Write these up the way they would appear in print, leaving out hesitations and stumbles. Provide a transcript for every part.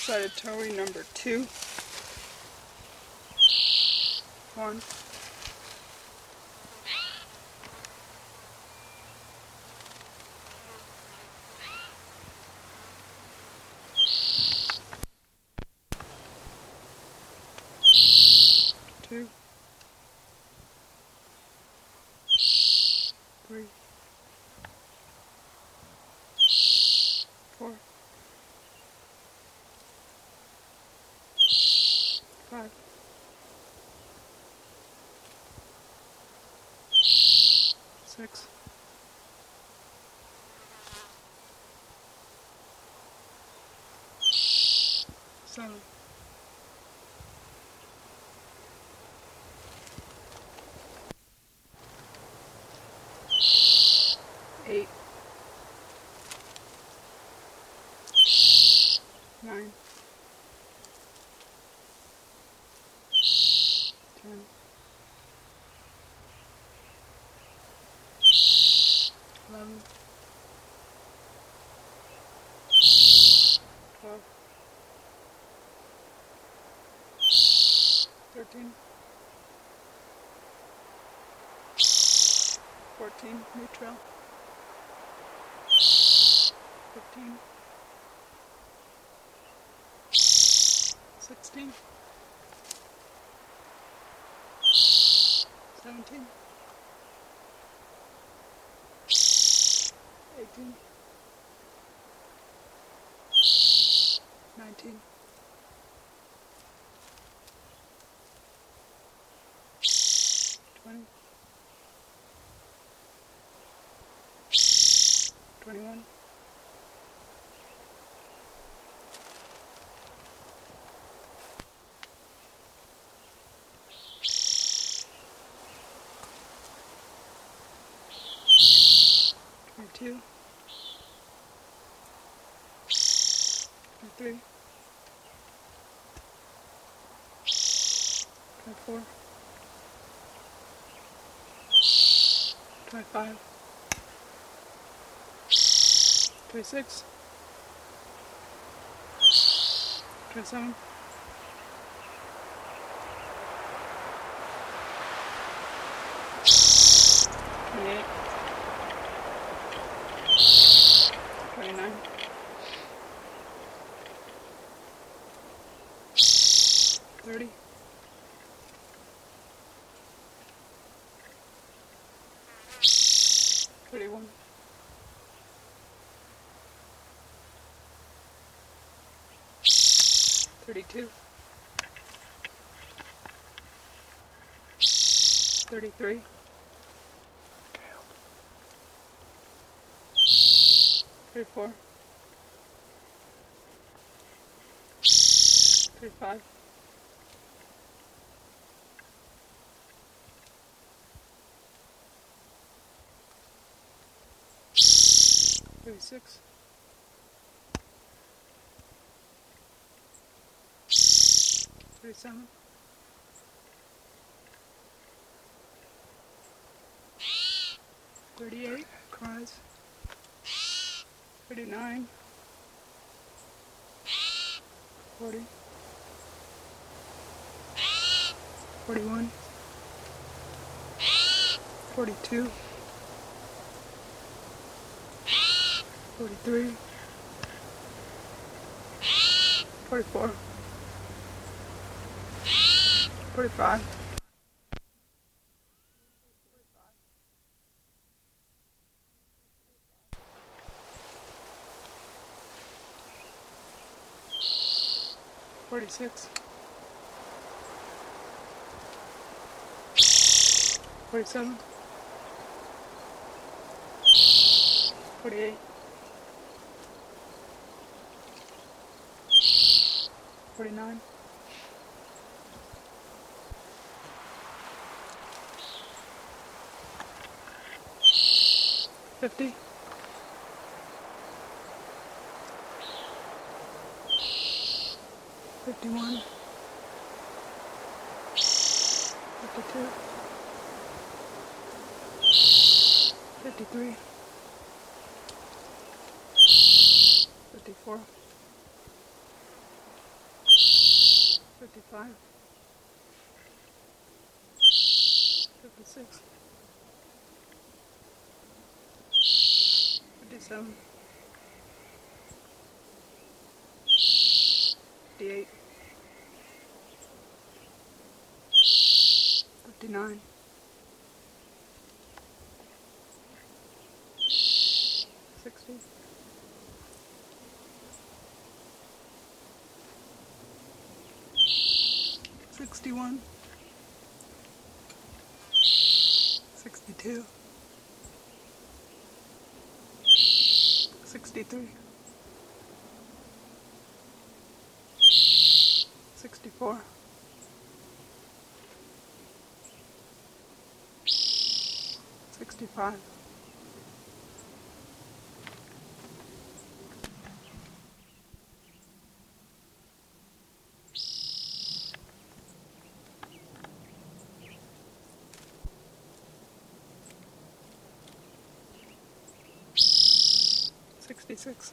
double-sided towing number 2, 1, 2, 3, 4, 5, 6, 7, 8, 9, 10, 11, 12, 13, 14, neutral, 15, 16, 17, 18, 19, 20, 21, 22, 23, 24, 25, 26, 27, 28, 29, 30, 31, 32, 33, 34, 35, 36, 37, 38, cries, 39, 40, 41, 42, 43, 44, 45, 46, 47, 48, 49, 50, 51, 52, 53, 54, 55, 56, 57, 58, 59, 60, 61, 62, 63, 64, 65, 66,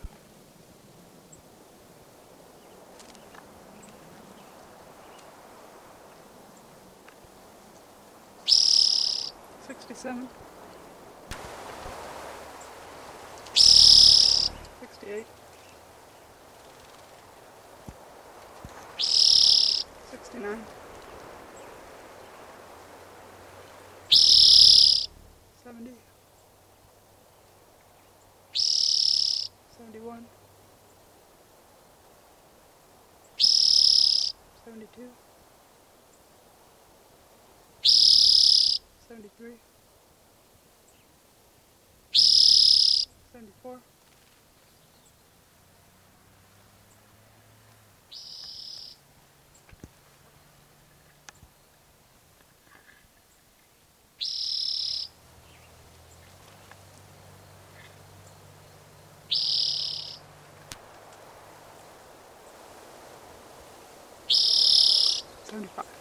67, 68, 69, 70, 71, 72, 73, 74, 75.